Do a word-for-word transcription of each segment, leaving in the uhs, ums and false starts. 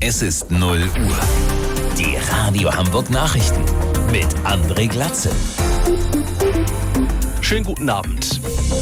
Es ist null Uhr. Die Radio Hamburg Nachrichten mit André Glatze. Schönen guten Abend.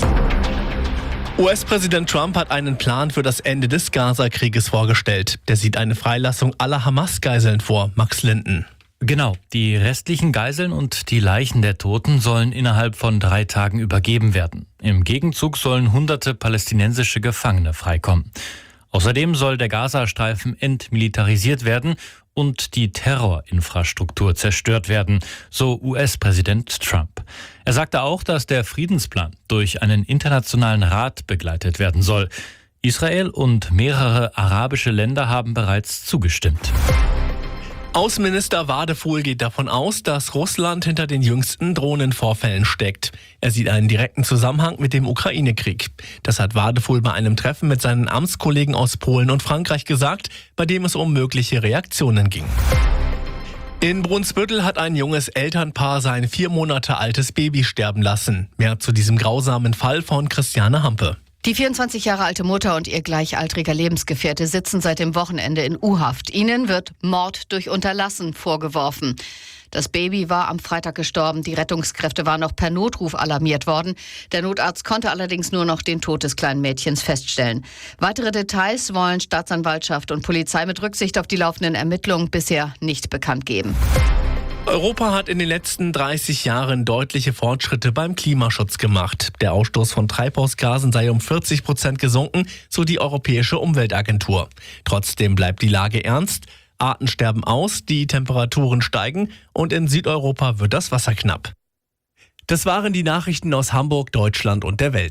U S-Präsident Trump hat einen Plan für das Ende des Gaza-Krieges vorgestellt. Der sieht eine Freilassung aller Hamas-Geiseln vor. Max Linden. Genau, die restlichen Geiseln und die Leichen der Toten sollen innerhalb von drei Tagen übergeben werden. Im Gegenzug sollen hunderte palästinensische Gefangene freikommen. Außerdem soll der Gazastreifen entmilitarisiert werden und die Terrorinfrastruktur zerstört werden, so U S-Präsident Trump. Er sagte auch, dass der Friedensplan durch einen internationalen Rat begleitet werden soll. Israel und mehrere arabische Länder haben bereits zugestimmt. Außenminister Wadefuhl geht davon aus, dass Russland hinter den jüngsten Drohnenvorfällen steckt. Er sieht einen direkten Zusammenhang mit dem Ukraine-Krieg. Das hat Wadefuhl bei einem Treffen mit seinen Amtskollegen aus Polen und Frankreich gesagt, bei dem es um mögliche Reaktionen ging. In Brunsbüttel hat ein junges Elternpaar sein vier Monate altes Baby sterben lassen. Mehr zu diesem grausamen Fall von Christiane Hampe. Die vierundzwanzig Jahre alte Mutter und ihr gleichaltriger Lebensgefährte sitzen seit dem Wochenende in U-Haft. Ihnen wird Mord durch Unterlassen vorgeworfen. Das Baby war am Freitag gestorben. Die Rettungskräfte waren noch per Notruf alarmiert worden. Der Notarzt konnte allerdings nur noch den Tod des kleinen Mädchens feststellen. Weitere Details wollen Staatsanwaltschaft und Polizei mit Rücksicht auf die laufenden Ermittlungen bisher nicht bekannt geben. Europa hat in den letzten dreißig Jahren deutliche Fortschritte beim Klimaschutz gemacht. Der Ausstoß von Treibhausgasen sei um vierzig Prozent gesunken, so die Europäische Umweltagentur. Trotzdem bleibt die Lage ernst. Arten sterben aus, die Temperaturen steigen und in Südeuropa wird das Wasser knapp. Das waren die Nachrichten aus Hamburg, Deutschland und der Welt.